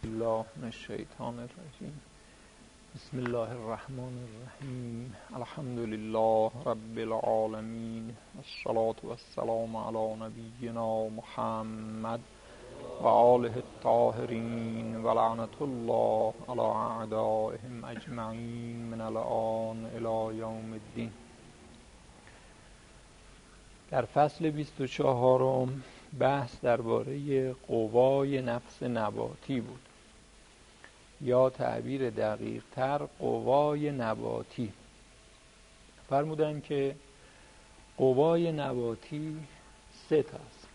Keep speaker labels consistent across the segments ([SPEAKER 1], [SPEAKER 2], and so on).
[SPEAKER 1] الله من الشیطان الرجیم. بسم الله الرحمن الرحیم. الحمد لله رب العالمین، الصلاة والسلام علی نبینا محمد و آله الطاهرین و لعنت الله علی اعدائهم اجمعین من الآن الی یوم الدین. در فصل 24 بحث درباره قوای نفس نباتی بود، یا تعبیر دقیق تر قوای نباتی. فرمودن که قوای نباتی 3 تاست.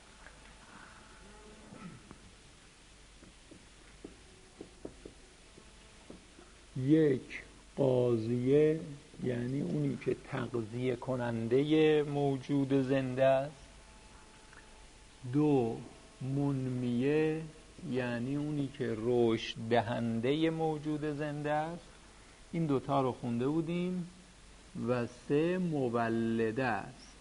[SPEAKER 1] یک، قاضیه، یعنی اونی که تغذیه کننده موجود زنده است. 2، منمیه، یعنی اونی که رشد دهنده موجود زنده است. این 2 رو خونده بودیم. و 3، مولده است.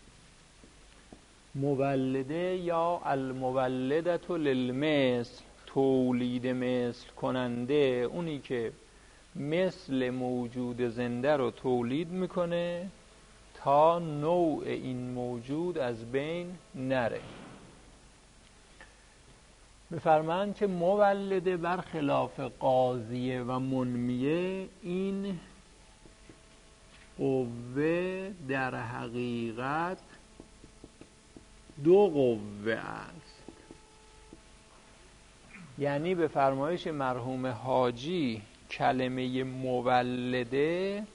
[SPEAKER 1] مولده یا المولدة للمثل، تولید مثل کننده، اونی که مثل موجود زنده رو تولید میکنه تا نوع این موجود از بین نره. بفرمایند که مولده برخلاف قاضیه و منمیه، این قوه در حقیقت 2 قوه است. یعنی به فرمایش مرحوم حاجی کلمه مولده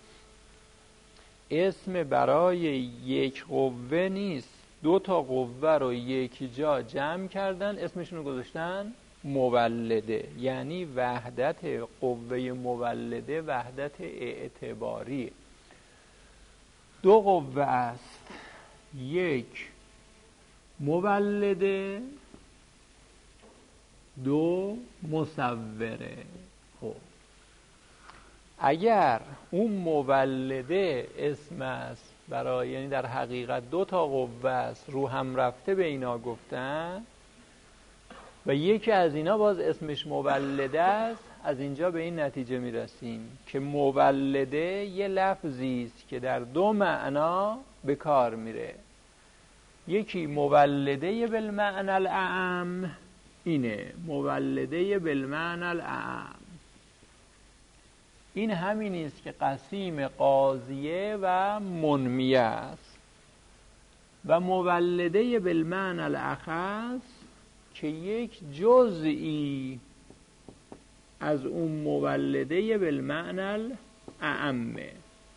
[SPEAKER 1] اسم برای یک قوه نیست، 2 قوه رو یک جا جمع کردن، اسمشون رو گذاشتن مولده. یعنی وحدت قوه مولده وحدت اعتباری. 2 قوه است، 1 مولده، 2 مصوره. خب اگر اون مولده اسم است برای، یعنی در حقیقت 2 قوه است رو هم رفته به اینا گفتن و یکی از اینا باز اسمش مولده است، از اینجا به این نتیجه میرسیم که مولده یه لفظی است که در 2 معنا به کار میره. یکی مولده بالمعنى الاعم، اینه مولده بالمعنى الاعم. این همینی است که قسیم قاضیه و منمیه است. و مولده بالمعنى الاخص که یک جزئی از اون مولده بالمعنى الاعمه.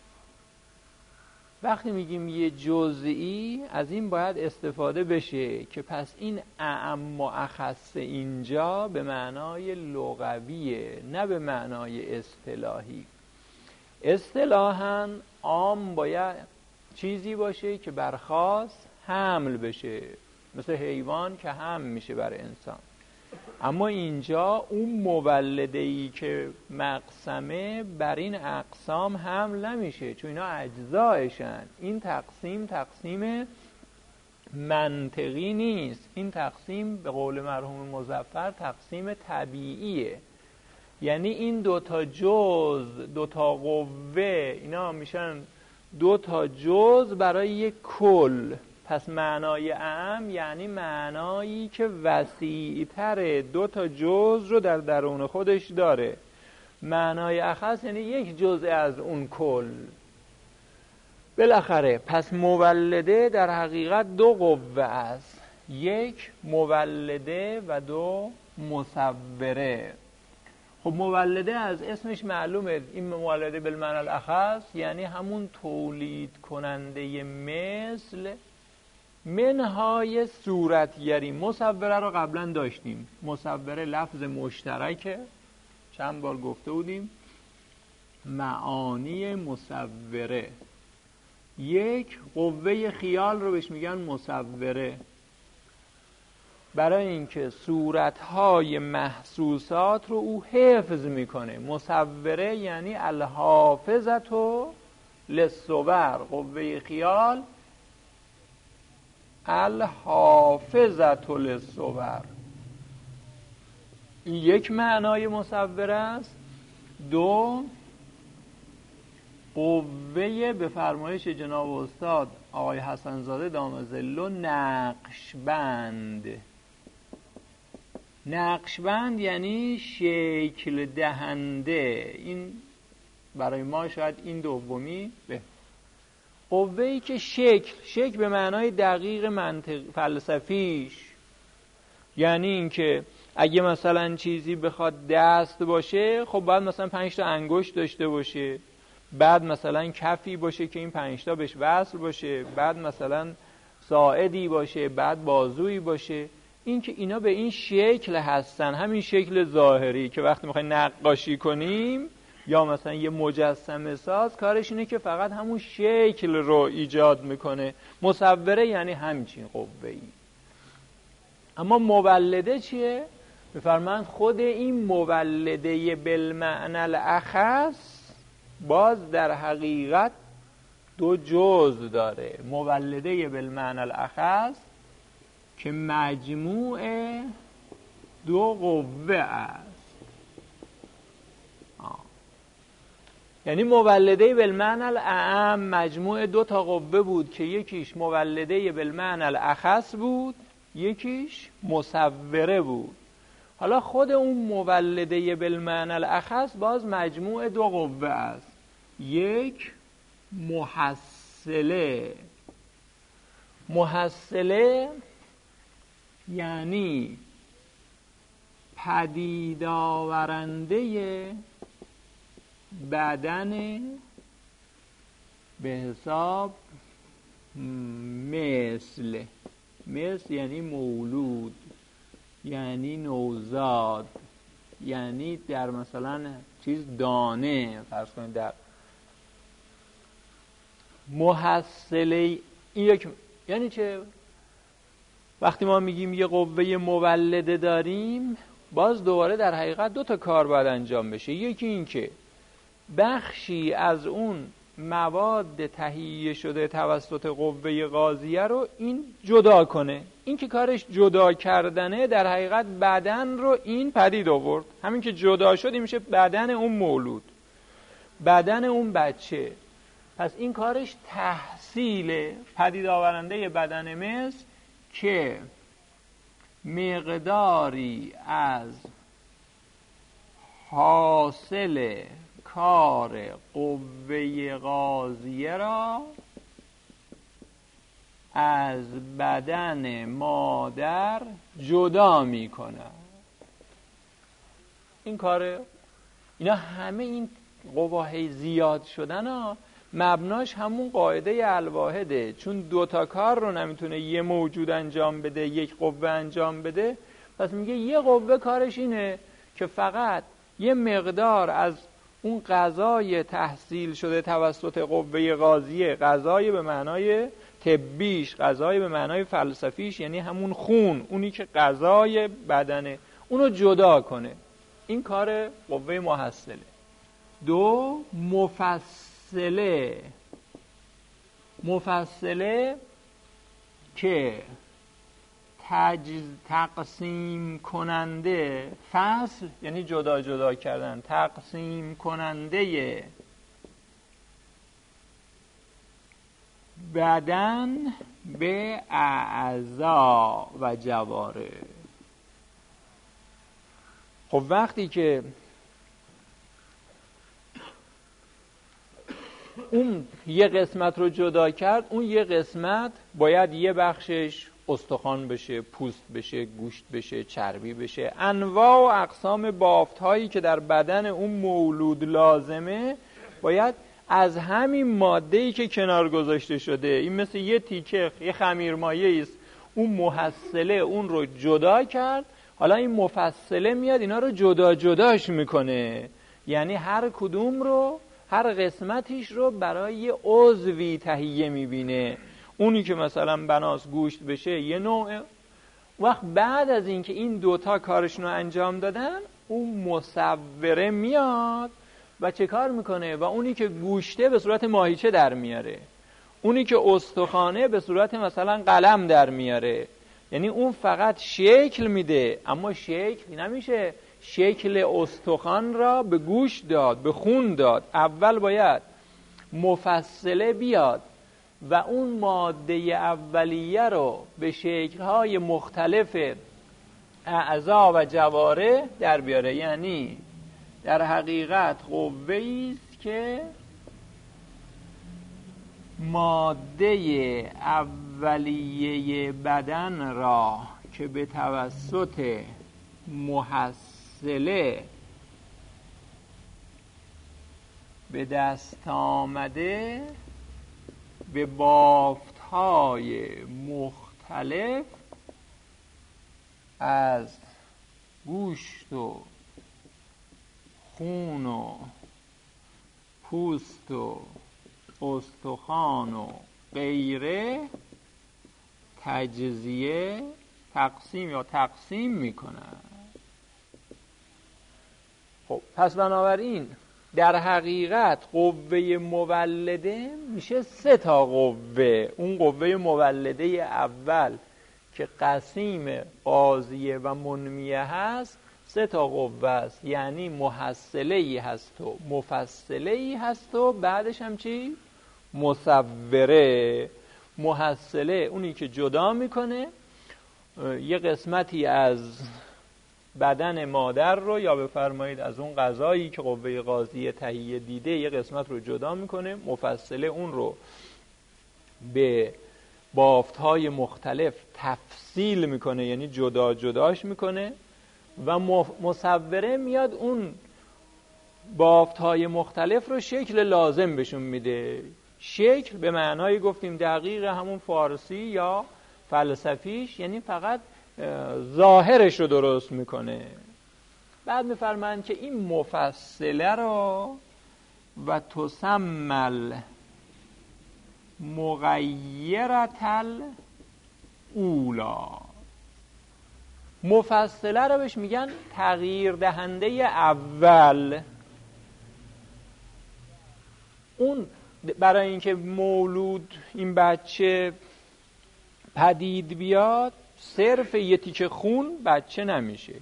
[SPEAKER 1] وقتی میگیم یه جزئی، از این باید استفاده بشه که پس این اعم و اخص اینجا به معنای لغویه، نه به معنای اصطلاحی. اصطلاحاً عام باید چیزی باشه که بر خاص حمل بشه، مثل حیوان که حمل میشه بر انسان. اما اینجا اون مولده‌ای که مقسمه بر این اقسام حمل نمیشه، چون اینا اجزایشن. این تقسیم منطقی نیست، این تقسیم به قول مرحوم مظفر تقسیم طبیعیه. یعنی این 2 جز، 2 قوه، اینا میشن 2 جز برای یک کل. پس معنای اعم یعنی معنایی که وسیع‌تر 2 جز رو در درون خودش داره. معنای اخص یعنی یک جزء از اون کل. بالاخره پس مولده در حقیقت 2 قوه است، 1 مولده و 2 مصوره. خب مولده از اسمش معلومه، این مولده بالمعنى الاخص یعنی همون تولید کننده مثل منهای صورتگری. مصوره رو قبلا داشتیم، مصوره لفظ مشترکه، چند بار گفته بودیم. معانی مصوره، 1 قوه خیال رو بهش میگن مصوره، برای اینکه صورتهای محسوسات رو او حفظ میکنه. مصوره یعنی الحافظة للصور، قوه خیال الحافظة للصور. این یک معنای مصور است. دو، قوه به فرمایش جناب استاد آقای حسن‌زاده دام ظله نقشبند. نقشبند یعنی شکل دهنده. این برای ما شاید این دومی به قوه‌ای که شکل به معنای دقیق منطق فلسفیش، یعنی اینکه اگه مثلا چیزی بخواد دست باشه، خب باید مثلا 5 تا انگشت داشته باشه، بعد مثلا کفی باشه که این 5 تا بهش وصل باشه، بعد مثلا ساعدی باشه، بعد بازویی باشه. این که اینا به این شکل هستن، همین شکل ظاهری که وقتی میخوایم نقاشی کنیم یا مثلا یه مجسمه ساز، کارش اینه که فقط همون شکل رو ایجاد میکنه. مصوره یعنی همچین قوه‌ای. اما مولده چیه؟ بفرمایند خود این مولده بالمعنی الاخص باز در حقیقت دو جزء داره. مولده بالمعنی الاخص که مجموع دو قوه است. یعنی مولده بالمعنی الاعم مجموع 2 تا قوه بود که یکیش مولده بالمعنی الاخص بود، یکیش مصوره بود. حالا خود اون مولده بالمعنی الاخص باز مجموع 2 قوه است. یک محصله. محصله یعنی پدید آورنده بدن به حساب مثل یعنی مولود، یعنی نوزاد، یعنی در مثلا چیز دانه، فرض کنید در محصله. این یعنی چه؟ وقتی ما میگیم یه قوه مولده داریم، باز دوباره در حقیقت 2 تا کار باید انجام بشه. یکی این که بخشی از اون مواد تهیه شده توسط قوه غازیه رو این جدا کنه. این که کارش جدا کردنه، در حقیقت بدن رو این پدید آورد. همین که جدا شد این میشه بدن اون مولود، بدن اون بچه. پس این کارش تحصیل پدید آورنده بدن مثل که مقداری از حاصل کار قوه غازیه را از بدن مادر جدا می کند. این کاره اینا همه این قوه زیاد شدن ها مبناش همون قاعده الواحده. چون 2 تا کار رو نمیتونه یه موجود انجام بده، یک قوه انجام بده، پس میگه یه قوه کارش اینه که فقط یه مقدار از اون غذای تحصیل شده توسط قوه غازیه، غذای به معنای طبیش، غذای به معنای فلسفیش، یعنی همون خون، اونی که غذای بدنه، اونو جدا کنه. این کار قوه محصله. 2 مفصله که تقسیم کننده، فصل یعنی جدا جدا کردن، تقسیم کننده بدن به اعضا و جواره. خب وقتی که اون یه قسمت رو جدا کرد، اون یه قسمت باید یه بخشش استخوان بشه، پوست بشه، گوشت بشه، چربی بشه، انواع و اقسام بافت هایی که در بدن اون مولود لازمه باید از همین ماده‌ای که کنار گذاشته شده، این مثل یه تیکه، یه خمیرمایه است، اون محصله اون رو جدا کرد. حالا این مفصله میاد اینا رو جدا جداش میکنه، یعنی هر کدوم رو، هر قسمتیش رو برای یه عضوی تهیه میبینه. اونی که مثلا بناس گوشت بشه یه نوع. وقت بعد از اینکه این 2 تا کارشون رو انجام دادن، اون مصوره میاد و چه کار میکنه؟ و اونی که گوشته به صورت ماهیچه در میاره، اونی که استخوانه به صورت مثلا قلم در میاره. یعنی اون فقط شکل میده، اما شکل نمیشه شکل استخوان را به گوش داد، به خون داد. اول باید مفصله بیاد و اون ماده اولیه رو به شکل‌های مختلف اعضا و جواره در بیاره. یعنی در حقیقت قوه‌ای است که ماده اولیه بدن را که به توسط محصله به دست آمده به بافت‌های مختلف از گوشت و خون و پوست و استخوان و غیره تجزیه، تقسیم میکنن. خب پس بنابراین در حقیقت قوه مولده میشه 3 تا قوه. اون قوه مولده اول که قسیم قاضیه و منمیه هست 3 تا قوه است. یعنی محصله‌ای هست و مفصله‌ای هست و بعدش هم چی؟ مصوره. محصله اونی که جدا میکنه یه قسمتی از بدن مادر رو، یا بفرمایید از اون غذایی که قوه قاضیه تهیه دیده یه قسمت رو جدا میکنه. مفصله اون رو به بافت‌های مختلف تفصیل میکنه، یعنی جدا جداش میکنه. و مصوره میاد اون بافت‌های مختلف رو شکل لازم بهشون میده. شکل به معنای گفتیم دقیق همون فارسی یا فلسفیش، یعنی فقط ظاهرش رو درست میکنه. بعد میفرمایند که این مفصله رو و تسمل مغیرة الاولا، مفصله رو بهش میگن تغییر دهنده اول. اون برای اینکه مولود این بچه پدید بیاد صرف یه تیکه خون بچه نمیشه.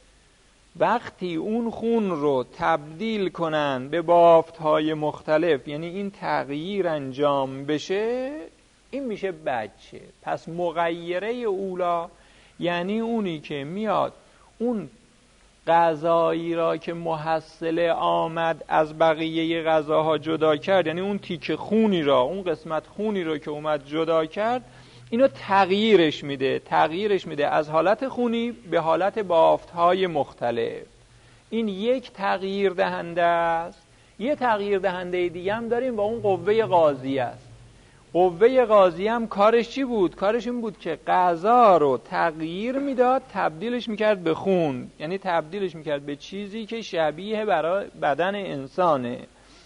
[SPEAKER 1] وقتی اون خون رو تبدیل کنن به بافت‌های مختلف، یعنی این تغییر انجام بشه، این میشه بچه. پس مغیره اولا یعنی اونی که میاد اون غذایی را که محصله آمد از بقیه غذاها جدا کرد، یعنی اون تیکه خونی را، اون قسمت خونی را که اومد جدا کرد، اینو تغییرش میده از حالت خونی به حالت بافت‌های مختلف. این یک تغییر دهنده است. یه تغییر دهنده دیگه هم داریم و اون قوه قاضیه است. قوه قاضیه هم کارش چی بود؟ کارش این بود که غذا رو تغییر میداد، تبدیلش میکرد به خون، یعنی تبدیلش میکرد به چیزی که شبیه برای بدن انسانه.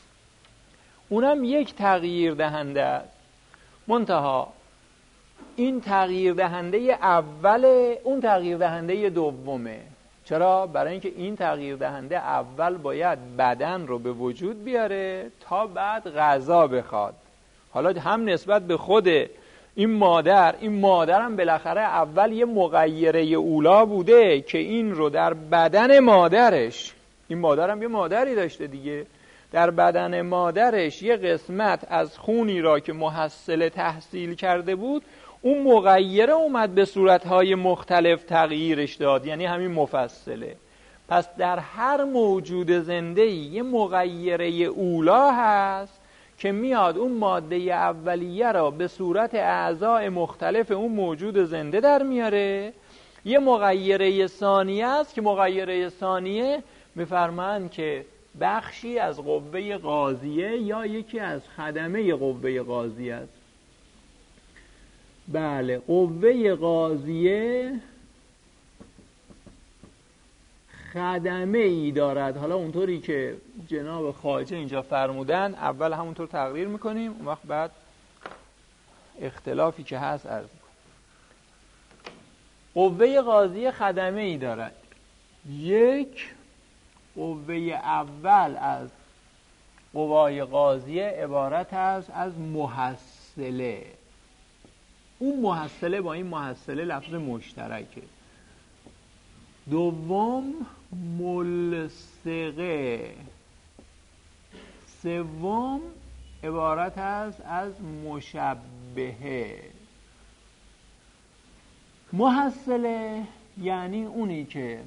[SPEAKER 1] اونم یک تغییر دهنده است. منتها این تغییر دهنده اوله، اون تغییر دهنده دومه. چرا؟ برای اینکه این تغییر دهنده اول باید بدن رو به وجود بیاره تا بعد غذا بخواد. حالا هم نسبت به خود این مادر هم بالاخره اول یه مغیره اولا بوده که این رو در بدن مادرش، این مادر هم یه مادری داشته دیگه، در بدن مادرش یه قسمت از خونی را که محصله تحصیل کرده بود، اون مغیره اومد به صورتهای مختلف تغییرش داد، یعنی همین مفصله. پس در هر موجود زنده‌ای یه مغیره اولا هست که میاد اون ماده اولیه را به صورت اعضای مختلف اون موجود زنده در میاره. یه مغیره ثانیه است که مغیره ثانیه میفرمایند که بخشی از قوه قاضیه یا یکی از خدمه قوه قاضیه است. بله، قوه قاضیه خدمه ای دارد. حالا اونطوری که جناب خواجه اینجا فرمودن اول همونطور تقریر میکنیم، اون وقت بعد اختلافی که هست عرض میکنیم. قوه قاضیه خدمه ای دارد. یک، قوه اول از قوای قاضیه عبارت است از محصله. اون محصله با این محصله لفظ مشترکه. دوم ملصقه، سوم عبارت است از مشبهه. محصله یعنی اونی که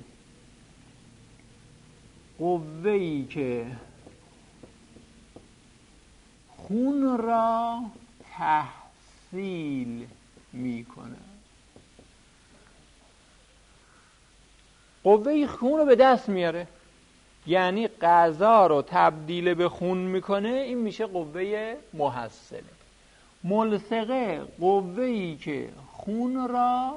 [SPEAKER 1] قوه‌ای که خون را تحصیل میکنه. قوه‌ای خون رو به دست میاره، یعنی غذا رو تبدیل به خون میکنه، این میشه قوه محصله. ملصقه قوه‌ای که خون را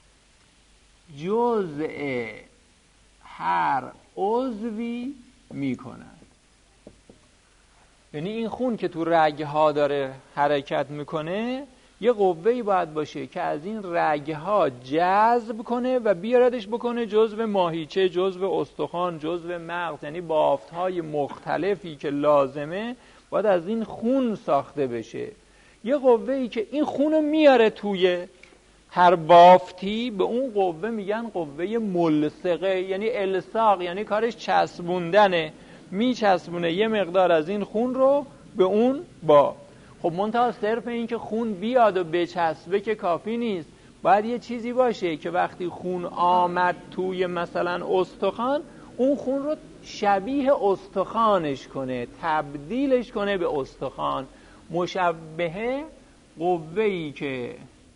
[SPEAKER 1] جزء هر عضوی میکند. یعنی این خون که تو رگ‌ها داره حرکت میکنه، یه قوه‌ای باید باشه که از این رگ‌ها جذب کنه و بیاردش بکنه جزو ماهیچه، جزو استخوان، جزو مغز. یعنی بافت‌های مختلفی که لازمه باید از این خون ساخته بشه. یه قوه‌ای که این خونو میاره توی هر بافتی، به اون قوه میگن قوه ملصقه. یعنی الصاق، یعنی کارش چسبوندنه، میچسبونه یه مقدار از این خون رو به اون بافت. خب منتها صرف این که خون بیاد و بچسبه که کافی نیست، باید یه چیزی باشه که وقتی خون آمد توی مثلا استخوان، اون خون رو شبیه استخوانش کنه، تبدیلش کنه به استخوان. مشبهه قوه‌ای که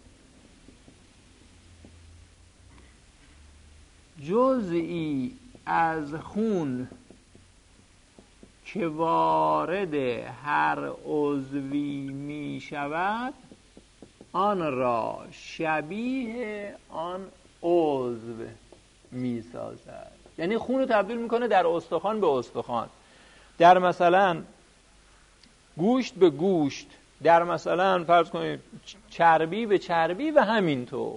[SPEAKER 1] جزئی از خون که وارد هر عضوی می شود آن را شبیه آن عضو می سازد. یعنی خون رو تبدیل میکنه در استخوان به استخوان، در مثلا گوشت به گوشت، در مثلا فرض کنید چربی به چربی و همینطور.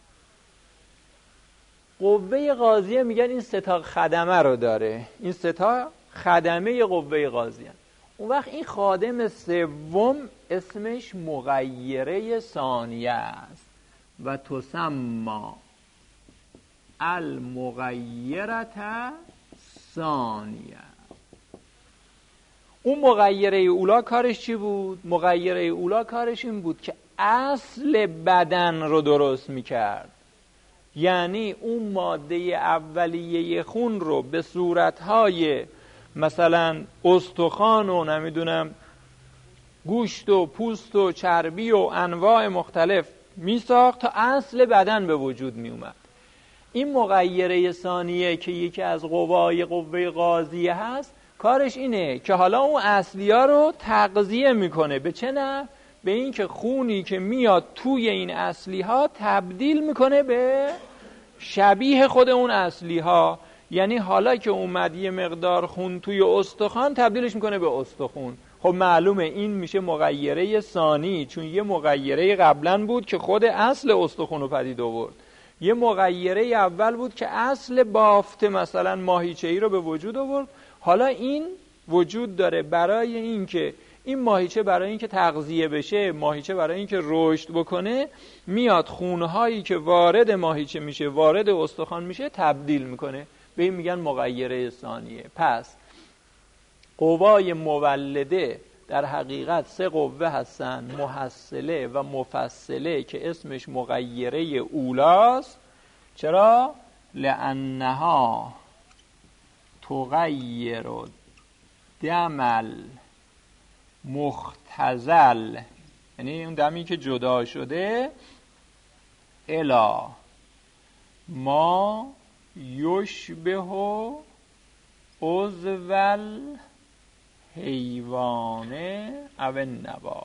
[SPEAKER 1] قوه قاضیه میگن این سه تا خدمه رو داره، این سه تا خدمه قوه قاضیه. اون وقت این خادم سوم اسمش مغیره ثانیه است و تسمى المغیرة ثانیه. اون مغیره اولا کارش چی بود؟ مغیره اولا کارش این بود که اصل بدن رو درست میکرد. یعنی اون ماده اولیه خون رو به صورتهای مثلا استخوان و نمیدونم گوشت و پوست و چربی و انواع مختلف میساخت تا اصل بدن به وجود می اومد. این مغیره ثانیه که یکی از قوای قوه قاضیه هست، کارش اینه که حالا اون اصلی‌ها رو تغذیه میکنه. به چه نه؟ به این که خونی که میاد توی این اصلی‌ها تبدیل میکنه به شبیه خود اون اصلی‌ها. یعنی حالا که اومد یه مقدار خون توی استخوان، تبدیلش میکنه به استخون. خب معلومه این میشه مغیره ثانی، چون یه مغیره قبلا بود که خود اصل استخون رو پدید آورد، یه مغیره اول بود که اصل بافت مثلا ماهیچه‌ای رو به وجود آورد. حالا این وجود داره برای این که این ماهیچه برای این که تغذیه بشه، ماهیچه برای این که رشد بکنه، میاد خونهایی که وارد ماهیچه میشه، وارد استخوان میشه، تبدیل میکنه. به این میگن مغیره ثانیه. پس قوای مولده در حقیقت سه قوه هستن: محصله و مفصله که اسمش مغیره اولاست. چرا؟ لأنها تغیر دم المختزل، یعنی اون دمی که جدا شده، الا ما یشبه عضو حیوانه او نبات.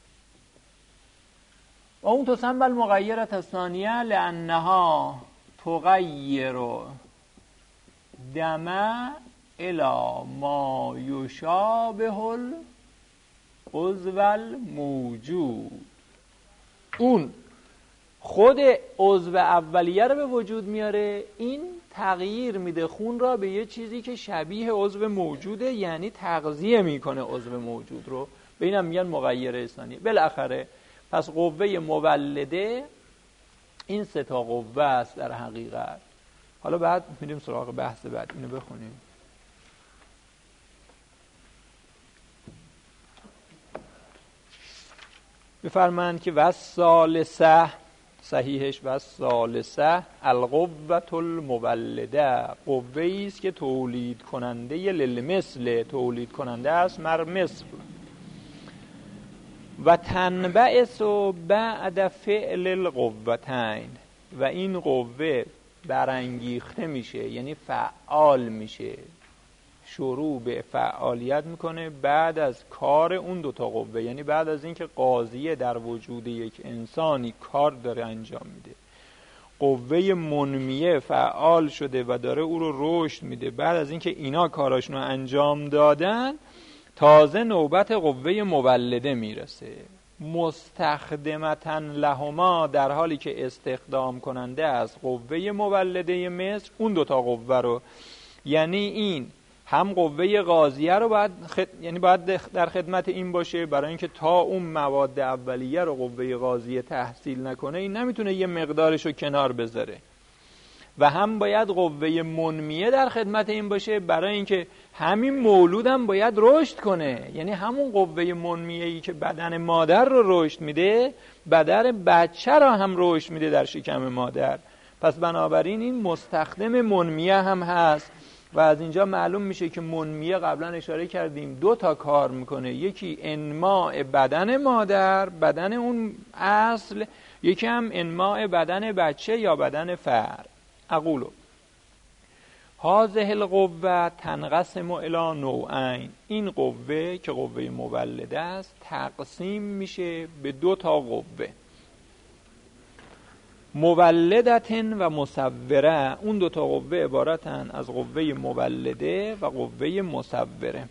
[SPEAKER 1] و اون تسمى المغیرة الثانیه لانها تغیر دم الی ما یشابه العضو الموجود. اون خود عضو اولیه رو به وجود میاره، این تغییر میده خون را به یه چیزی که شبیه عضو موجوده، یعنی تغذیه میکنه عضو موجود رو. به اینم میگن مغیره ثانیه. بالاخره پس قوه مولده این سه تا قوه است در حقیقت. حالا بعد میریم سراغ بحث بعد. اینو بخونیم. بفرمایند که والثالثه، صحیحش والثالثه القوة المولده، قوه‌ای است که تولید کننده للمثل، تولید کننده است مر مثل. و تنبعث بعد فعل القوتین، و این قوه برانگیخته میشه، یعنی فعال میشه، شروع به فعالیت میکنه بعد از کار اون دوتا قوه، یعنی بعد از اینکه قاضیه در وجود یک انسانی کار داره انجام میده، قوه منمیه فعال شده و داره او رو رشد میده، بعد از اینکه اینا کاراشون رو انجام دادن تازه نوبت قوه مولده میرسه. مستخدمتن لهما، در حالی که استخدام کننده از قوه مولده مصر اون دوتا قوه رو، یعنی این هم قوه قاضیه رو باید در خدمت این باشه، برای اینکه تا اون مواد اولیه رو قوه قاضیه تحصیل نکنه این نمیتونه یه مقدارش رو کنار بذاره، و هم باید قوه منمیه در خدمت این باشه، برای اینکه همین مولود هم باید رشد کنه، یعنی همون قوه منمیه‌ای که بدن مادر رو رشد میده بدن بچه رو هم رشد میده در شکم مادر. پس بنابراین این مستخدم منمیه هم هست. و از اینجا معلوم میشه که منمیه قبلا اشاره کردیم دو تا کار میکنه، یکی انماء بدن مادر، بدن اون اصل، یکی هم انماء بدن بچه یا بدن فرد. اقولو هذه القوه تنقسم الی نوعین، این قوه که قوه مولده است تقسیم میشه به دو تا قوه، مولدتن و مصوره. اون دو تا قوه عبارتن از قوه مولده و قوه مصوره.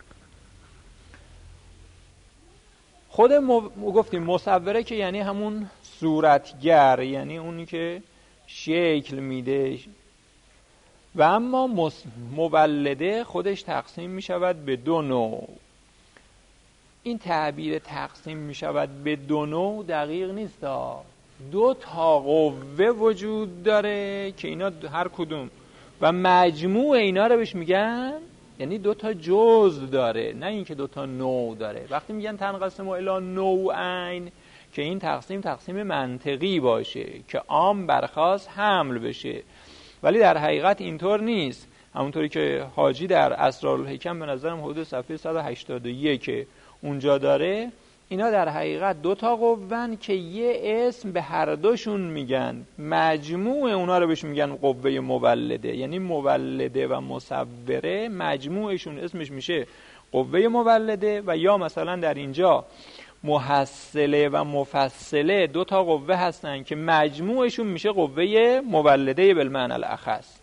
[SPEAKER 1] خود گفتیم مصوره که یعنی همون صورتگر، یعنی اونی که شکل میده، و اما مولده خودش تقسیم میشود به دو نوع. این تعبیر تقسیم میشود به دو نوع دقیق نیست، دو تا قوه وجود داره که اینا هر کدوم و مجموع اینا رو بهش میگن، یعنی دو تا جزء داره، نه اینکه دو تا نوع داره. وقتی میگن تنقسم الی نوعین که این تقسیم منطقی باشه که عام برخاست حمل بشه، ولی در حقیقت اینطور نیست. همونطوری که حاجی در اسرارالحکم به نظرم حدود صفحه 181 اونجا داره، اینا در حقیقت دو تا قوهن که یه اسم به هر دوشون میگن، مجموع اونا رو بهش میگن قوه مولده، یعنی مولده و مصوره مجموعشون اسمش میشه قوه مولده، و یا مثلا در اینجا محصله و مفصله دو تا قوه هستن که مجموعشون میشه قوه مولده بالمعنی الاخص.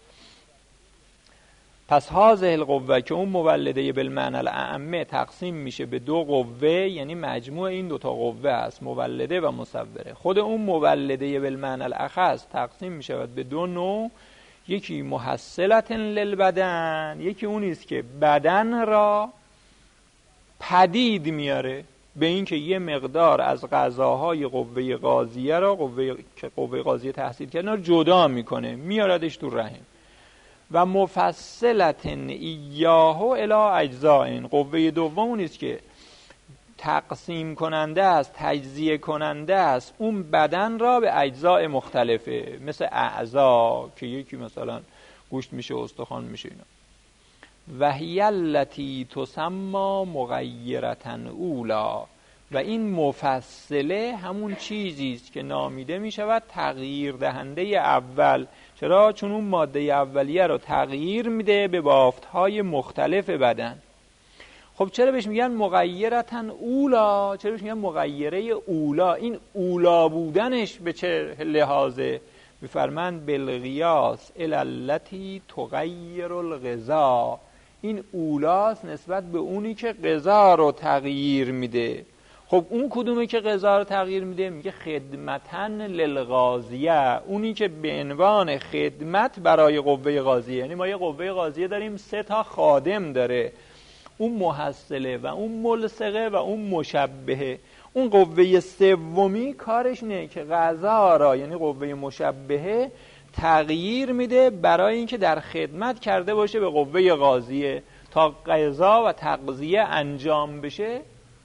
[SPEAKER 1] پس هذه القوه که اون مولده بالمعنی الاعم تقسیم میشه به دو قوه، یعنی مجموع این دو تا قوه است، مولده و مصوره. خود اون مولده بالمعنی الاخص تقسیم میشه به دو نوع، یکی محصلة للبدن، یکی اونی است که بدن را پدید میاره به این که یه مقدار از غذاهای قوه قاضیه را قوه قاضیه تحصیل کردن رو جدا میکنه، میاردش تو رحم. و مفصلتن ایاهو الی اجزاء، قوه دوم نیست که تقسیم کننده است، تجزیه کننده است اون بدن را به اجزاء مختلفه، مثل اعضا که یکی مثلا گوشت میشه، استخوان میشه اینا. و هی التی تسمى مغیرة اولا، و این مفصله همون چیزی است که نامیده میشود تغییر دهنده اول. چرا؟ چون اون ماده اولیه رو تغییر میده به بافتهای مختلف بدن. خب چرا بهش میگن مغیرة اولا؟ چرا بهش میگن مغیره اولا؟ این اولا بودنش به چه لحاظه؟ میفرمند بالقیاس الی التی تغیر الغذا، این اولاست نسبت به اونی که غذا رو تغییر میده. خب اون کدومه که غذا رو تغییر میده؟ میگه خدمتن للغازیه، اونی که به عنوان خدمت برای قوه قاضیه. یعنی ما یه قوه قاضیه داریم 3 تا خادم داره، اون محصله و اون ملصقه و اون مشبهه. اون قوه سومی کارش نه که غذا را، یعنی قوه مشبهه، تغییر میده برای اینکه در خدمت کرده باشه به قوه قاضیه تا قضا و تقضیه انجام بشه.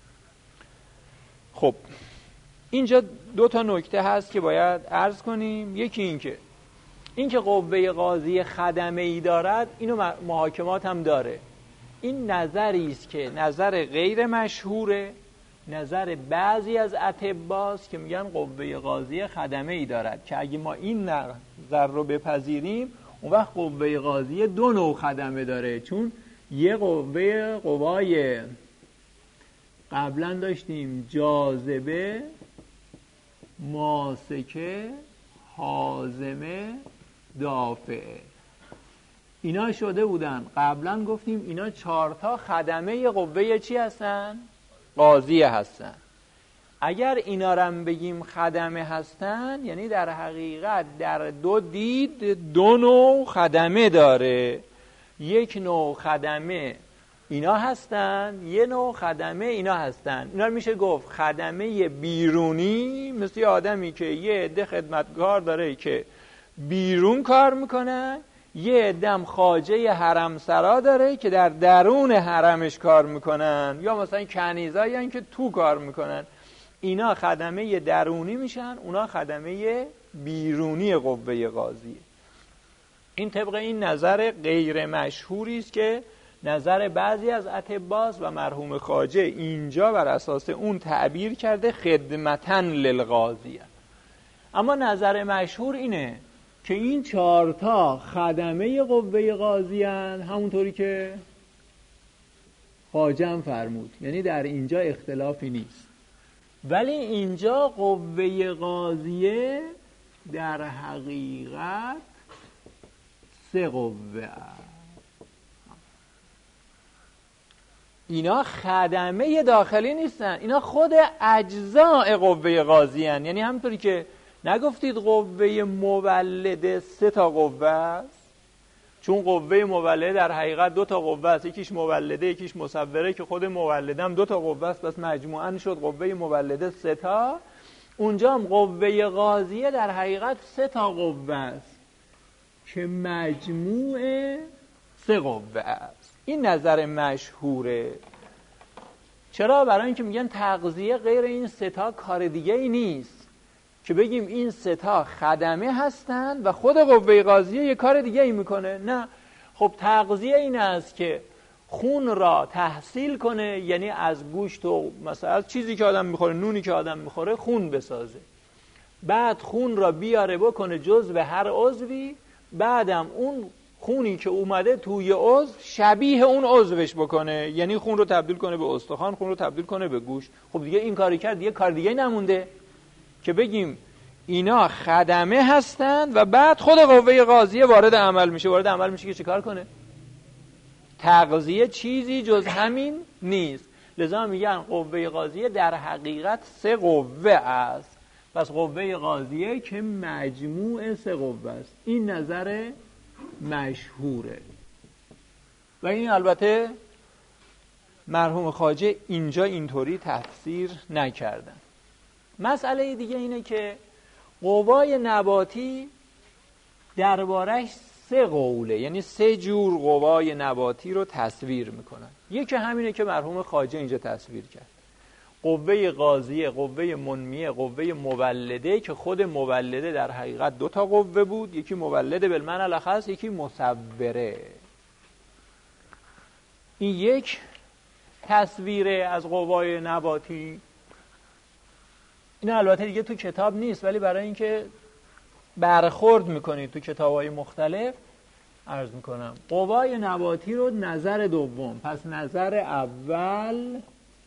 [SPEAKER 1] خب اینجا دو تا نکته هست که باید عرض کنیم. یکی اینکه قوه قاضیه خدمه‌ای دارد، اینو محاکمات هم داره. این نظری است که نظر غیر مشهوره، نظر بعضی از اطباست که میگن قوه قاضیه خدمه‌ای دارد، که اگه ما این نظر رو بپذیریم اون وقت قوه قاضیه دو نوع خدمه داره. چون یه قوای قبلا داشتیم جاذبه، ماسکه، حازمه، دافعه، اینا شده بودن. قبلا گفتیم اینا 4 تا خدمه قوه چی هستن؟ قاضیه هستن. اگر اینا رو بگیم خدمه هستن، یعنی در حقیقت در دو دید دو نوع خدمه داره. یک نوع خدمه اینا هستن، یه نوع خدمه اینا هستن. اینا میشه گفت خدمه بیرونی، مثل یه آدمی که یه عده خدمتگار داره که بیرون کار میکنن، یه عده خواجه حرم سرا داره که در درون حرمش کار میکنن، یا مثلا کنیزایی هستن که تو کار میکنن. اینا خدمه درونی میشن، اونا خدمه بیرونی قوه قاضیه. این طبق این نظر غیر مشهوری است که نظر بعضی از اطباست و مرحوم خواجه اینجا بر اساس اون تعبیر کرده خدمتن للقاضیه. اما نظر مشهور اینه که این 4 تا خدمه قوه قاضیه هستند، همونطوری که خواجه هم فرمود، یعنی در اینجا اختلافی نیست. ولی اینجا قوه قاضیه در حقیقت 3 قوه است. اینا خدمه داخلی نیستن، اینا خود اجزاء قوه قاضی هستند. یعنی همونطوری که نگفتید قوه مولده 3 تا قوه است، چون قوه مولده در حقیقت 2 تا قوه است، یکیش مولده یکیش مصوره، که خود مولده هم 2 تا قوه است، پس مجموعاً شد قوه مولده 3 تا. اونجا هم قوه قاضیه در حقیقت 3 تا قوه است که مجموع 3 قوه است. این نظر مشهوره. چرا؟ برای اینکه میگن تقضیه غیر این 3 تا کار دیگه ای نیست که بگیم این 3 تا خدمه هستند و خود قوه قاضیه یه کار دیگه ای میکنه. نه، خب تقضیه این است که خون را تحصیل کنه، یعنی از گوشت و مثلا چیزی که آدم میخوره، نونی که آدم میخوره، خون بسازه. بعد خون را بیاره بکنه جزو هر عضوی، بعدم اون خونی که اومده توی عضو شبیه اون عضوش بکنه، یعنی خون رو تبدیل کنه به استخوان، خون رو تبدیل کنه به گوشت. خب دیگه این کاری کرد، دیگه کار دیگه نمونده که بگیم اینا خدمه هستند و بعد خود قوه قاضیه وارد عمل میشه که چیکار کنه؟ تقضیه چیزی جز همین نیست. لذا میگن قوه قاضیه در حقیقت 3 قوه است. پس قوه قاضیه که مجموع 3 قوه است. این نظر مشهوره و این البته مرحوم خواجه اینجا اینطوری تفسیر نکردن. مسئله دیگه اینه که قوای نباتی دربارش 3 قوله، یعنی 3 جور قوای نباتی رو تصویر میکنن. یکی همینه که مرحوم خواجه اینجا تصویر کرد، قوه قاضیه، قوه منمیه، قوه مولده، که خود مولده در حقیقت 2 تا قوه بود، یکی مولده بالمعنی الاخص، یکی مصوره. این یک تصویره از قوای نباتی. این البته دیگه تو کتاب نیست، ولی برای اینکه برخورد میکنید تو کتاب‌های مختلف عرض میکنم. قوای نباتی رو نظر دوم، پس نظر اول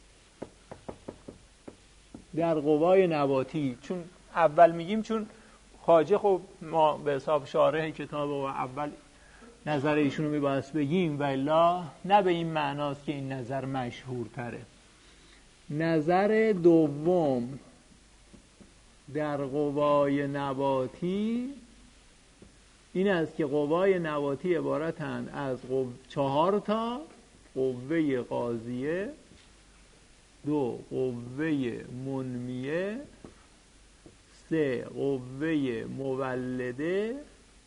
[SPEAKER 1] در قوای نباتی، چون اول میگیم چون خواجه خب ما به حساب شارح کتاب و اول نظر ایشون رو میبایست بگیم، و الا نه به این معناست که این نظر مشهورتره. نظر دوم در قوای نباتی این است که قوای نباتی عبارتند از 4 تا قوه قاضیه، 2 قوه منمیه، 3 قوه مولده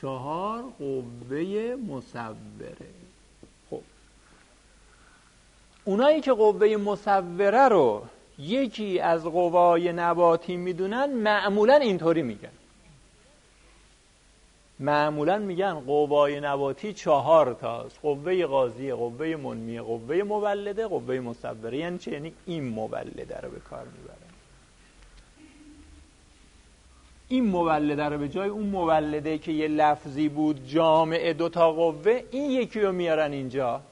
[SPEAKER 1] 4 قوه مصوره. خب اونایی که قوه مصوره رو یکی از قوای نباتی میدونن معمولا اینطوری میگن، معمولا میگن قوای نباتی 4 تاست: قوه غازیه، قوه منمیه، قوه مولده، قوه مصوره. یعنی چه؟ یعنی این مولده رو به کار میبرن. این مولده رو به جای اون مولده که یه لفظی بود جامع 2 تا قوه، این یکی رو میارن اینجا.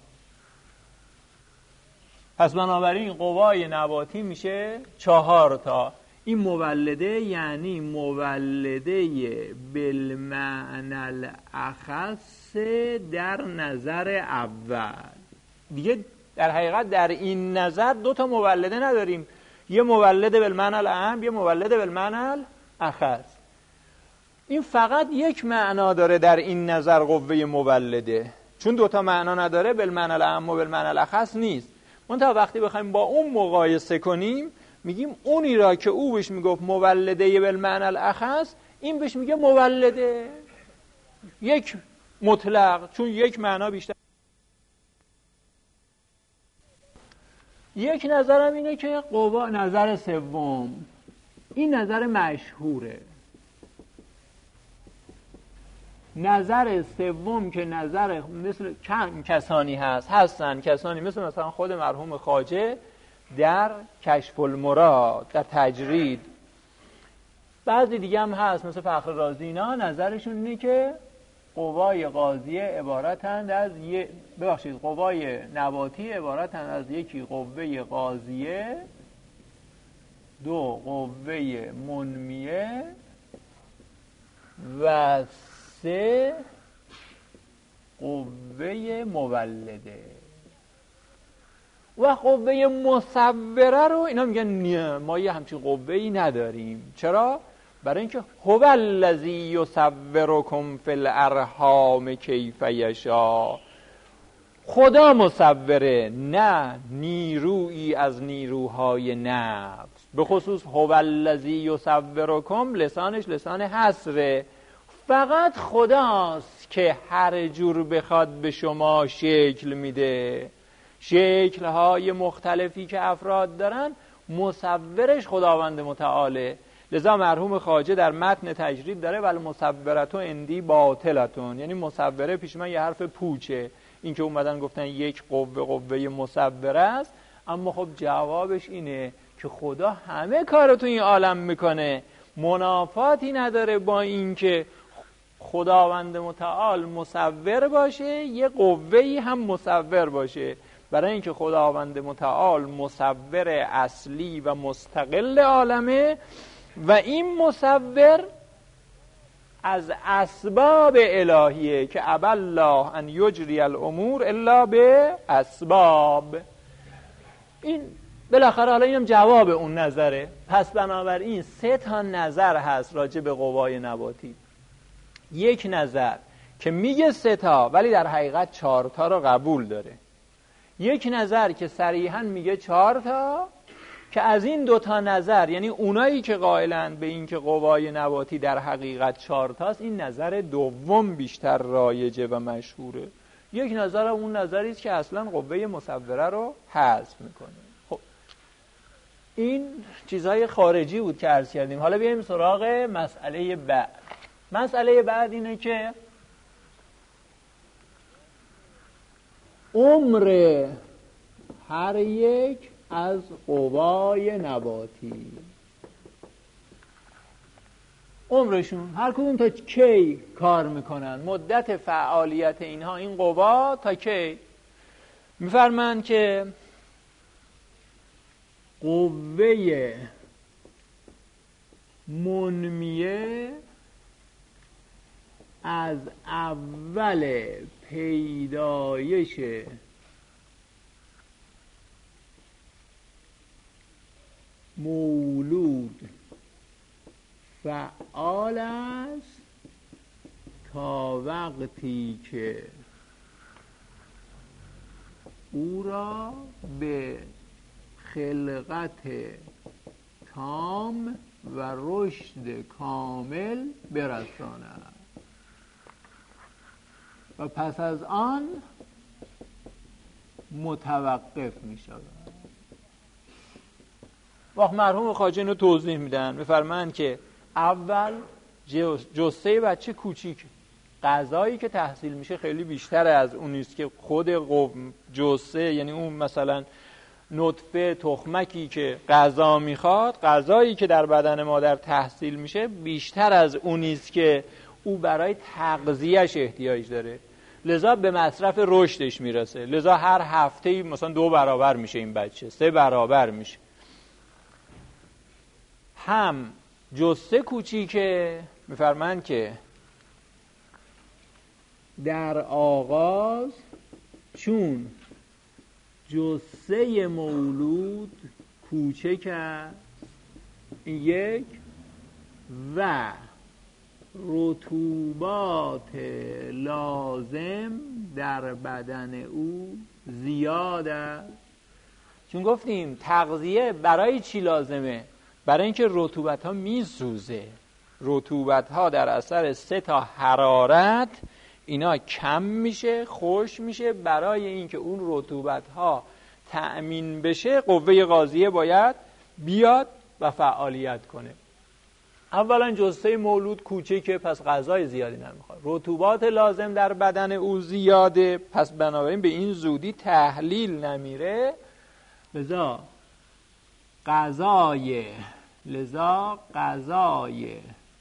[SPEAKER 1] پس بنابراین قوای نباتی میشه 4 تا. این مولده یعنی مولده بالمعنی الاخص در نظر اول. دیگه در حقیقت در این نظر 2 تا مولده نداریم، یه مولد بالمعنی الاعم، یه مولد بالمعنی الاخص. این فقط یک معنا داره در این نظر قوه مولده، چون 2 تا معنا نداره، بالمعنی الاعم و بالمعنی الاخص نیست. منتها وقتی بخوایم با اون مقایسه کنیم میگیم اونی را که او بهش میگفت مولده بالمعنی الاخص، این بهش میگه مولده یک مطلق، چون یک معنا بیشتر. یک نظرم اینه که قوا، نظر سوم، این نظر مشهوره. نظر سوم که نظر مثل کسانی هستن کسانی مثل مثلا خود مرحوم خواجه در کشف المراد، در تجرید، بعضی دیگه هم هست مثل فخر رازی، اینا نظرشون اینه که قوای غازیه عبارتند از قوای نباتی عبارتند از یکی قوه غازیه، 2 قوه منمیه و 3 قوه مولده. و قوه مصوره رو اینا میگن نه، ما یه همچین قوه‌ای نداریم. چرا؟ برای اینکه هو الذی یصورکم فی الارحام کیف یشاء، خدا مصوره، نه نیرویی از نیروهای نفس. به خصوص هو الذی یصورکم لسانش لسان حصره، فقط خداست که هر جور بخواد به شما شکل میده. شکل‌های مختلفی که افراد دارن مصورش خداوند متعاله. لذا مرحوم خواجه در متن تجرید داره ول مصورتو اندی باطلتون، یعنی مصوره پیش من یه حرف پوچه. این که اومدن گفتن یک قوه مصوره است، اما خب جوابش اینه که خدا همه کارو تو این عالم میکنه، منافاتی نداره با این که خداوند متعال مصور باشه یه قوه‌ای هم مصور باشه. برای اینکه خداوند متعال مصور اصلی و مستقل عالمه و این مصور از اسباب الهیه که ابى الله ان یجری الامور الا به اسباب. این بالاخره حالا اینم جواب اون نظره. پس بنابراین 3 تا نظر هست راجع به قوای نباتی. یک نظر که میگه 3 تا ولی در حقیقت 4 تا رو قبول داره. یک نظر که صریحاً میگه 4 تا، که از این 2 تا نظر، یعنی اونایی که قائلند به این که قوای نباتی در حقیقت 4 تاست، این نظر دوم بیشتر رایجه و مشهوره. یک نظر اون نظری است که اصلا قوه مصوره رو حذف میکنه. خب این چیزهای خارجی بود که عرض کردیم. حالا بیایم سراغ مسئله بعد. مسئله بعد اینه که عمر هر یک از قوای نباتی، عمرشون هر کدوم تا کی کار میکنن، مدت فعالیت اینها این قوا تا کی. میفرمایند که قوه منمیه از اول پیدایش مولود فعال است تا وقتی که او را به خلقت تام و رشد کامل برساند. و پس از آن متوقف می شود. وقت مرحوم خواجه اینو توضیح میدن، میفرمایند که اول جثه بچه کوچیک، غذایی که تحصیل میشه خیلی بیشتر از اون نیست که خود جثه، یعنی اون مثلا نطفه تخمکی که غذا میخواد، غذایی که در بدن مادر تحصیل میشه بیشتر از اون نیست که او برای تغذیهش احتیاج داره، لذا به مصرف رشدش میرسه. لذا هر هفته مثلا 2 برابر میشه این بچه، 3 برابر میشه. هم جثه کوچیکه، میفرمایند که در آغاز چون جثه مولود کوچک است، یک، و رطوبات لازم در بدن او زیاد است. چون گفتیم تغذیه برای چی لازمه؟ برای اینکه رطوبت ها میسوزه. رطوبت ها در اثر 3 تا حرارت اینا کم میشه، خشک میشه. برای اینکه اون رطوبت ها تأمین بشه قوه غذاییه باید بیاد و فعالیت کنه. اولا جثه مولود کوچکه، پس غذای زیادی نمیخواد، رطوبات لازم در بدن او زیاده، پس بنابراین به این زودی تحلیل نمیره. لذا غذای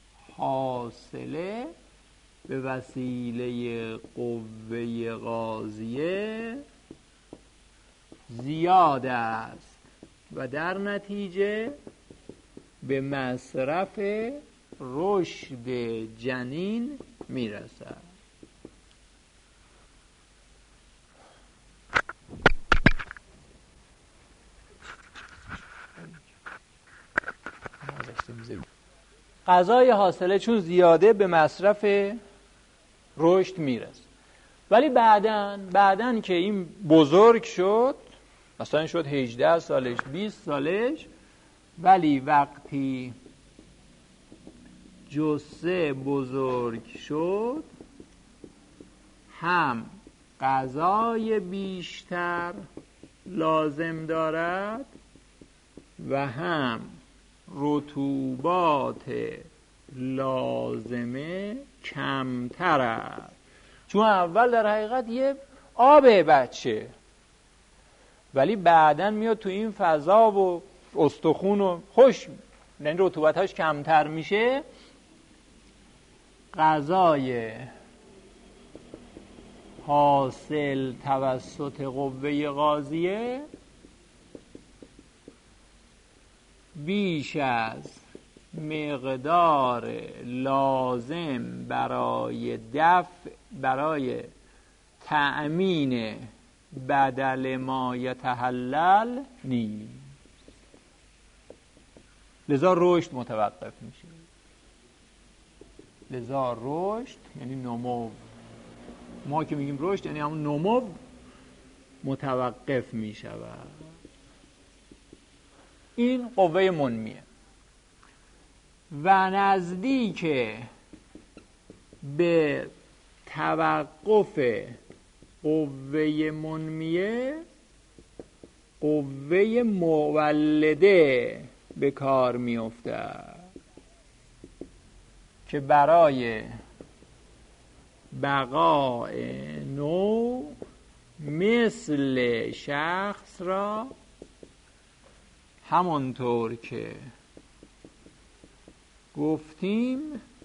[SPEAKER 1] حاصله به وسیله قوه غذاییه زیاد است و در نتیجه به مصرف رشد جنین میرسد. غذای حاصله چون زیاده به مصرف رشد میرسه. ولی بعدن که این بزرگ شد، مثلا شد 18 سالش 20 سالش، ولی وقتی جثه بزرگ شد هم غذای بیشتر لازم دارد و هم رطوبات لازمه کمتر است. چون اول در حقیقت یه آب بچه، ولی بعدن میاد تو این فضا و استخون و خوش، یعنی رطوبتاش کمتر میشه. غذای حاصل توسط قوه غذاییه بیش از مقدار لازم برای تأمین بدل ما یتحلل نیست. لذا رشد متوقف میشه. لذا رشد یعنی نمو، ما که میگیم رشد یعنی همون نمو متوقف میشود. این قوه منمیه و نزدیک به توقف قوه منمیه قوه مولده به کار میفته که برای بقای نوع مثل شخص را همانطور که گفتیم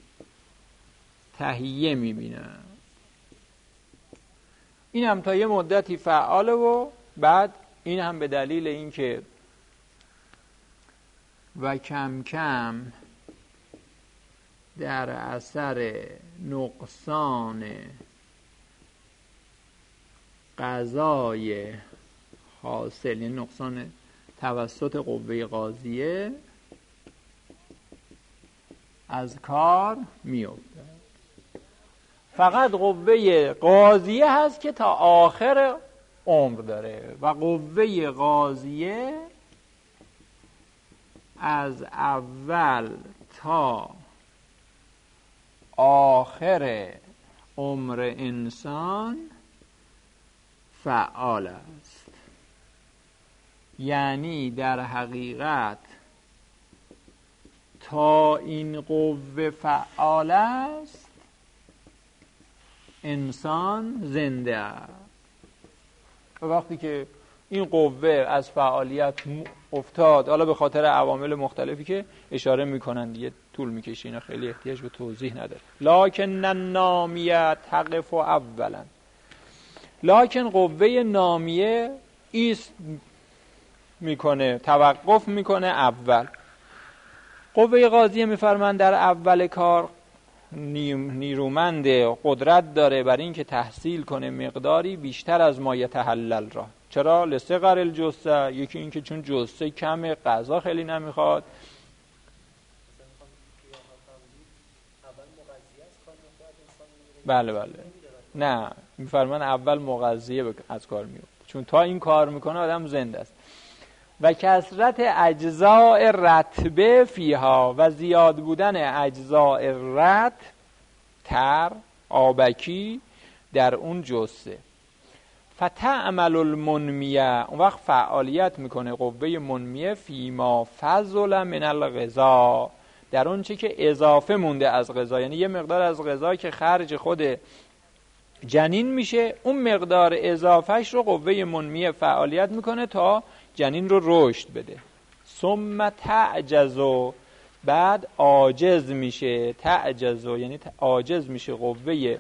[SPEAKER 1] تهیه می‌بینن. این هم تا یه مدتی فعاله و بعد این هم به دلیل اینکه و کم کم در اثر نقصان غذای حاصل، یعنی نقصان توسط قوه غذاییه، از کار میفته. فقط قوه غذاییه هست که تا آخر عمر داره و قوه غذاییه از اول تا آخر عمر انسان فعال است. یعنی در حقیقت تا این قوه فعال است انسان زنده است. و وقتی که این قوه از فعالیت افتاد، حالا به خاطر عوامل مختلفی که اشاره میکنن دیگه طول میکشه، اینا خیلی احتیاج به توضیح نداره. لکن النامیه تقف اولا، لکن قوه نامیه ایست میکنه، توقف میکنه اول. قوه قاضیه میفرمند در اول کار نیرومند، قدرت داره برای اینکه تحصیل کنه مقداری بیشتر از ما یتحلل را. چرا؟ لصغر الجثه، یکی اینکه چون جثه کمه، غذا خیلی نمیخواد. بله نه، میفرمان اول مغذیه از کار میفته، چون تا این کار میکنه آدم زنده است. و کثرت اجزاء رطبه فیها، و زیاد بودن اجزاء رطب، تر، آبکی در اون جثه. فتعمل المنمیه، اون وقت فعالیت میکنه قوه منمیه فیما فضل من الغذا، در اون چه که اضافه مونده از غذا، یعنی یه مقدار از غذا که خرج خود جنین میشه، اون مقدار اضافهش رو قوه منمیه فعالیت میکنه تا جنین رو رشد بده. ثم تعجزو، بعد عاجز میشه. تعجزو یعنی عاجز میشه قوه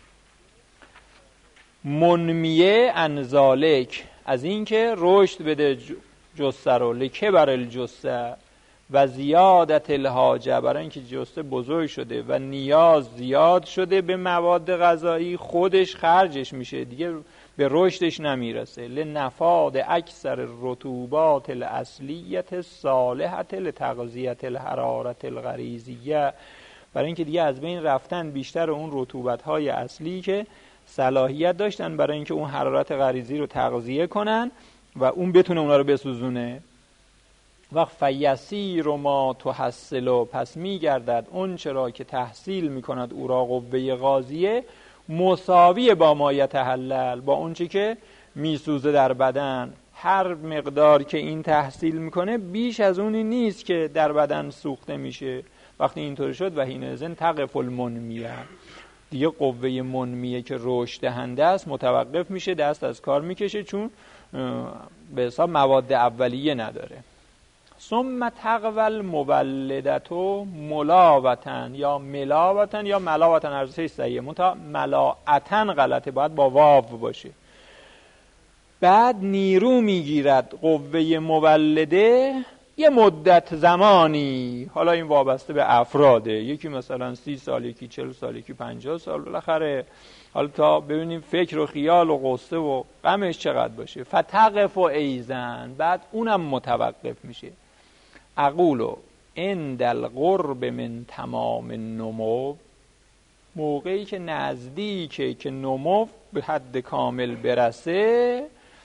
[SPEAKER 1] منمیه انذالک، از این که رشد بده جثه رو، لکبر الجثه و زیادت الحاجه، برای اینکه جثه بزرگ شده و نیاز زیاد شده به مواد غذایی، خودش خرجش میشه دیگه، به رشدش نمیرسه. لنفاد اکثر رطوبات الاصلیت صالحت لتغذیه الحرارت الغریزیه، برای اینکه دیگه از بین رفتن بیشتر اون رطوبت های اصلی که صلاحیت داشتن برای اینکه اون حرارت غریزی رو تغذیه کنن و اون بتونه اونا رو بسوزونه. وقت فیسیر ما تحصلو، پس میگردد اون چرا که تحصیل میکند او را قوه قاضیه، مساوی با ما یتحلل، با اون چی که میسوزه در بدن. هر مقدار که این تحصیل میکنه بیش از اونی نیست که در بدن سوخته میشه. وقتی اینطور شد و حینئذ تقف المنمیه، دیگه قوه منمیه که رشد دهنده است متوقف میشه، دست از کار میکشه، چون به حساب مواد اولیه نداره. ثم تقوی المولدتو ملاوتن یا ملاوتن یا ملاوتن، هر سه صحیحه، منتها ملاعتن غلطه، باید با واو باشه. بعد نیرو میگیرد قوه مولده یه مدت زمانی، حالا این وابسته به افراده، یکی مثلا 30 سال، یکی 40 سال، یکی 50 سال، بالاخره حالا تا ببینیم فکر و خیال و قصه و غمش چقدر باشه. فتقف و ایزن، بعد اونم متوقف میشه. اقولو عند القرب من تمام النمو، موقعی که نزدیکه که نمو به حد کامل برسه،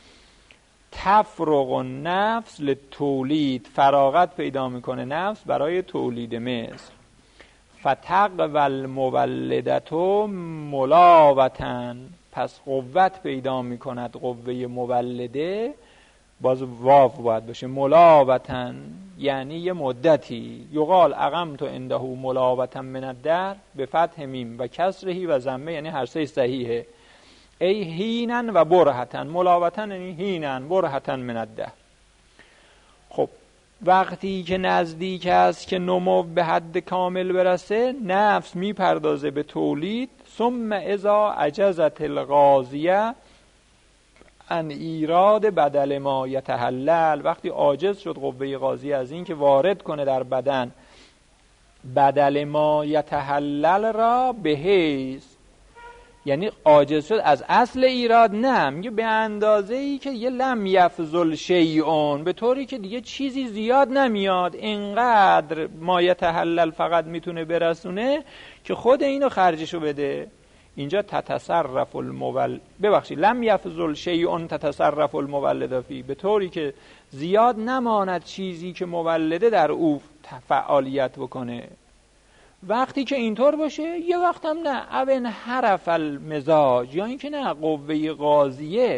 [SPEAKER 1] تفرغ النفس لتولید، فراغت پیدا میکنه نفس برای تولید مثل. فتقوی المولدتو ملاوتن، پس قوت پیدا میکند قوه مولده، باز واو باید باشه، ملاوتن یعنی یه مدتی. یقال اقمت عنده ملاوتن من الدهر، به فتح میم و کسرهی و ضمه، یعنی هر سه صحیحه. ای هینن و برهتن، ملاوتن یعنی هینن، برهتن من الدهر. خب وقتی که نزدیک است که نمو به حد کامل برسه، نفس میپردازه به تولید. ثم اذا عجزت الغازیه ان ایراد بدل ما یتحلل، وقتی عاجز شد قوه قاضیه از این که وارد کنه در بدن بدل ما یتحلل را، به حیث یعنی عاجز شد از اصل ایراد، نه میگه به اندازه ای که یه لم یفضل شیئون، به طوری که دیگه چیزی زیاد نمیاد، اینقدر ما یتحلل فقط میتونه برسونه که خود اینو خرجشو بده. اینجا تتصرف لم یفضل شیئون تتصرف المولد فی، به طوری که زیاد نماند چیزی که مولده در او فعالیت بکنه. وقتی که اینطور باشه، یه وقت هم نه، او انحرف المزاج، یا اینکه نه، قوه قاضیه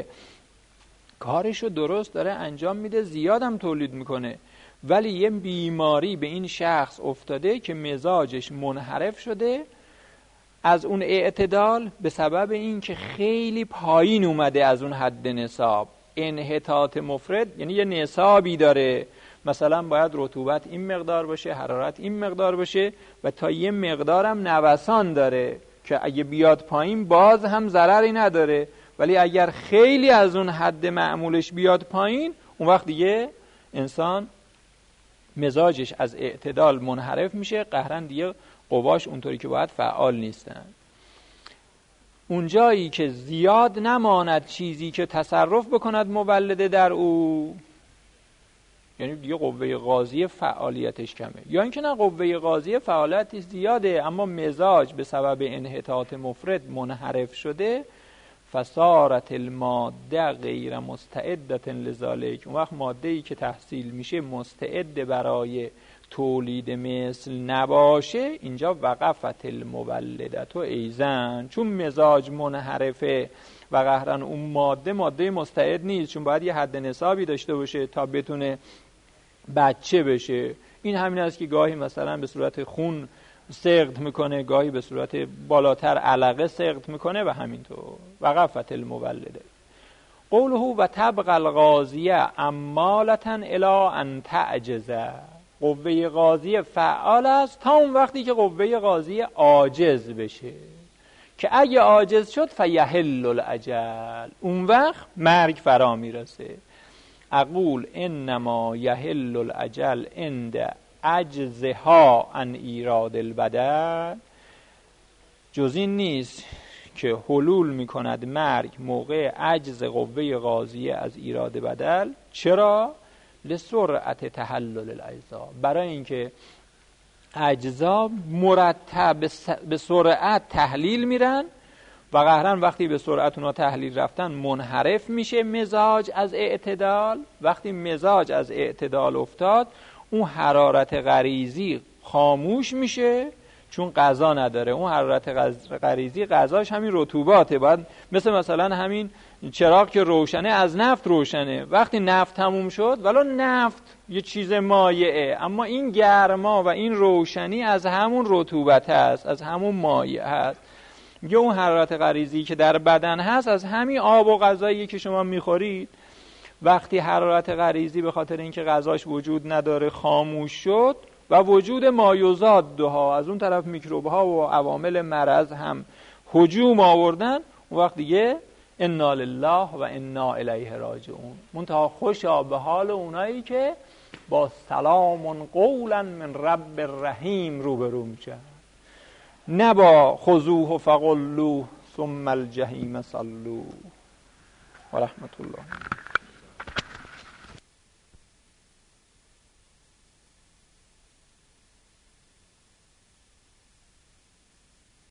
[SPEAKER 1] کارشو درست داره انجام میده، زیادم تولید میکنه، ولی یه بیماری به این شخص افتاده که مزاجش منحرف شده از اون اعتدال به سبب این که خیلی پایین اومده از اون حد نصاب. انحطاط مفرط یعنی یه نصابی داره، مثلا باید رطوبت این مقدار باشه، حرارت این مقدار باشه، و تا یه مقدارم نوسان داره که اگه بیاد پایین باز هم ضرری نداره، ولی اگر خیلی از اون حد معمولش بیاد پایین، اون وقت دیگه انسان مزاجش از اعتدال منحرف میشه، قهرن دیگه قواش اونطوری که باید فعال نیستن. اون جایی که زیاد نماند چیزی که تصرف بکند مولده در او، یعنی دیگه قوه قاضیه فعالیتش کمه، یا اینکه نه، قوه قاضیه فعالیتش زیاده اما مزاج به سبب انحطاط مفرط منحرف شده، فصارت الماده غیر مستعدة لذالک، اون وقت ماده‌ای که تحصیل میشه مستعد برای تولید مثل نباشه، اینجا وقفت المولدت و ایزن، چون مزاج منحرفه و قهرن اون ماده مستعد نیست، چون باید یه حد نصابی داشته باشه تا بتونه بچه بشه. این همین است که گاهی مثلا به صورت خون سقط میکنه، گاهی به صورت بالاتر علقه سقط میکنه و همینطور. وقفت المولده. قوله و تبقى القاضیه امالة الی ان تعجز، قوه قاضیه فعال است تا اون وقتی که قوه قاضیه عاجز بشه، که اگه عاجز شد فیحل الاجل، اون وقت مرگ فرا میرسه. اقول انما یحل الاجل عند عجزها عن ایراد البدل، جز این نیست که حلول میکند مرگ موقع عجز قوه قاضیه از ایراد بدل. چرا؟ لسرعت تحلل الاجزا، برای اینکه اجزا مرتب به سرعت تحلیل میرن و قهرن وقتی به سرعت اونا تحلیل رفتن منحرف میشه مزاج از اعتدال. وقتی مزاج از اعتدال افتاد، اون حرارت غریزی خاموش میشه، چون غذا نداره. اون حرارت غریزی غذاش همین رطوباته، باید مثلا همین چراغ که روشنه از نفت روشنه، وقتی نفت تموم شد، ولو نفت یه چیز مایعه، اما این گرما و این روشنی از همون رطوبت هست، از همون مایع هست. میگه اون حرارت غریزی که در بدن هست از همین آب و غذایی که شما میخورید. وقتی حرارت غریزی به خاطر اینکه غذاش وجود نداره خاموش شد و وجود مایعات از اون طرف میکروب‌ها و عوامل مرض هم هجوم آوردن، اون وقت دیگه انا لله و انا الیه راجعون. منتها خوشا به حال اونایی که با سلام قولا من رب رحیم روبرو میشن، نه با خذوه فغلوه ثم الجحیم صلوه و رحمت الله.